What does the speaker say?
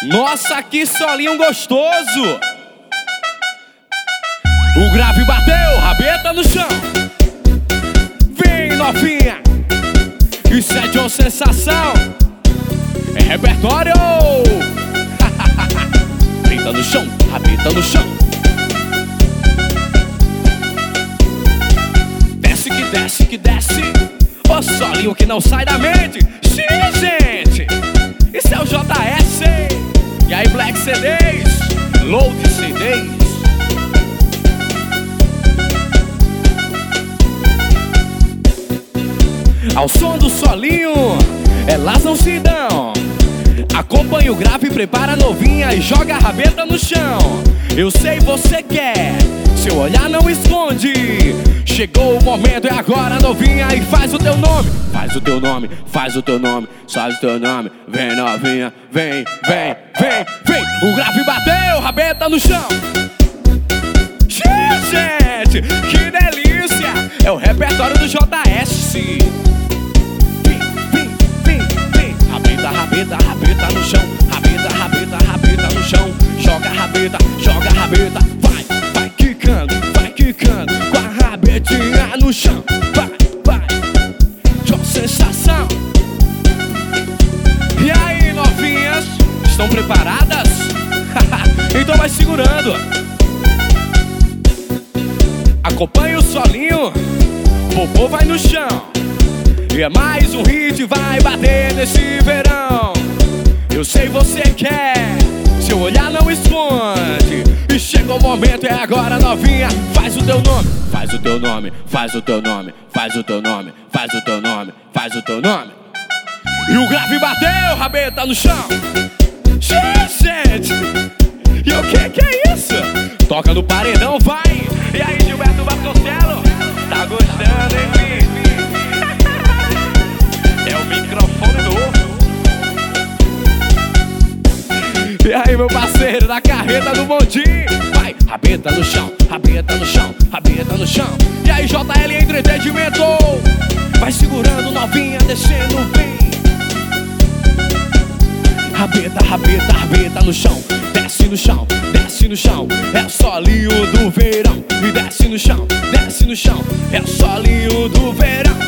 Nossa, que solinho gostoso! O grave bateu, rabeta no chão. Vem novinha, isso é de uma sensação. É repertório. Rabeta no chão, rabeta no chão. Desce que desce que desce. O solinho que não sai da mente. Sim, gente, isso é o JS. E aí, Black CDs, Load CDs. Ao som do solinho, elas não se dão. Acompanha o grave, prepara a novinha e joga a rabeta no chão. Eu sei você quer, seu olhar não esconde. Chegou o momento, é agora, novinha, e faz o teu nome. Faz o teu nome, faz o teu nome, faz o teu nome. Vem novinha, vem, vem, vem, vem. O grave bateu, rabeta no chão. Gente, que delícia! É o repertório do JS. Rabeta, rabeta no chão, rabeta, rabeta, rabeta no chão. Joga a rabeta, vai, vai quicando, com a rabetinha no chão. Vai, vai, de uma sensação. E aí, novinhas, estão preparadas? Então vai segurando. Acompanha o solinho, o popô vai no chão. E é mais um hit, vai bater nesse verão. Eu sei você quer, seu olhar não esconde. E chegou o momento, é agora, novinha. Faz o teu nome, faz o teu nome, faz o teu nome, faz o teu nome, faz o teu nome, faz o teu nome. E o grave bateu, rabeta no chão. Gente, e o que é isso? Toca no paredão, vai. E aí, Gilberto Vasconcelos, tá gostando, hein, filho? É o microfone novo. E aí, meu parceiro, da carreta do bondinho. Vai, rabeta no chão, rabeta no chão, rabeta no chão. E aí, JL Entretenimento. Vai segurando, novinha, descendo, vem. Rabeta, rabeta, rabeta no chão. Desce no chão, desce no chão. É o solinho do verão. E desce no chão, é o solinho do verão.